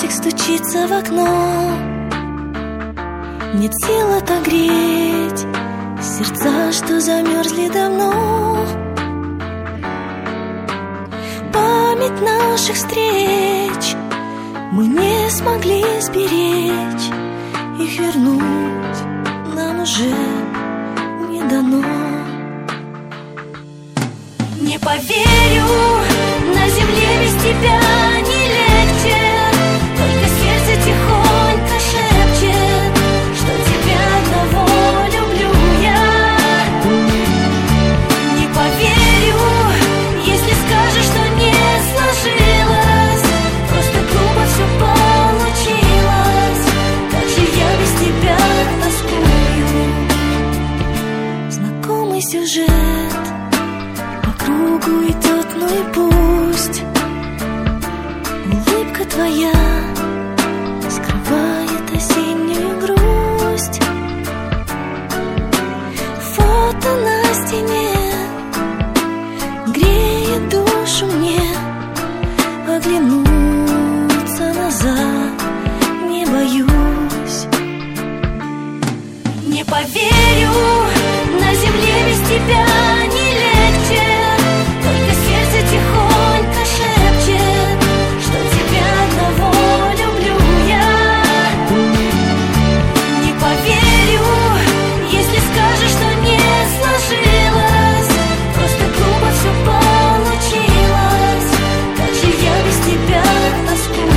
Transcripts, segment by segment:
дождик стучится в окно. Нет сил отогреть сердца, что замерзли давно. Память наших встреч мы не смогли сберечь. Их вернуть нам уже не дано. Не поверю, на земле без тебя не легче. Только сердце тихонько шепчет, что тебя одного люблю я. Не поверю, если скажешь, что не сложилось. Просто глупо все получилось. Как же я без тебя тоскую. Знакомый сюжет по кругу идет, ну и пусть. Улыбка твоя скрывает осеннюю грусть. Фото на стене греет душу мне. Оглянуться назад не боюсь. Не поверю, на земле без тебя не легче. Только сердце тихонько шепчет, что тебя одного люблю я. Не поверю, если скажешь, что не сложилось. Просто глупо все получилось. Как же я без тебя тоскую.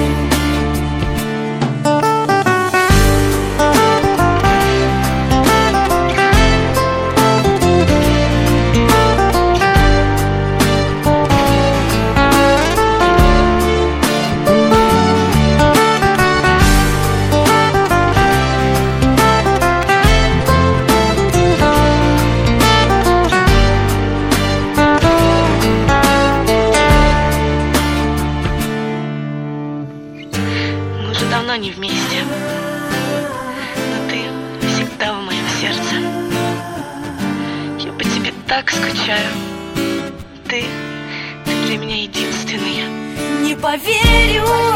Мы уже давно не вместе, но ты всегда в моем сердце. Я по тебе так скучаю. Ты для меня единственный. Не поверю,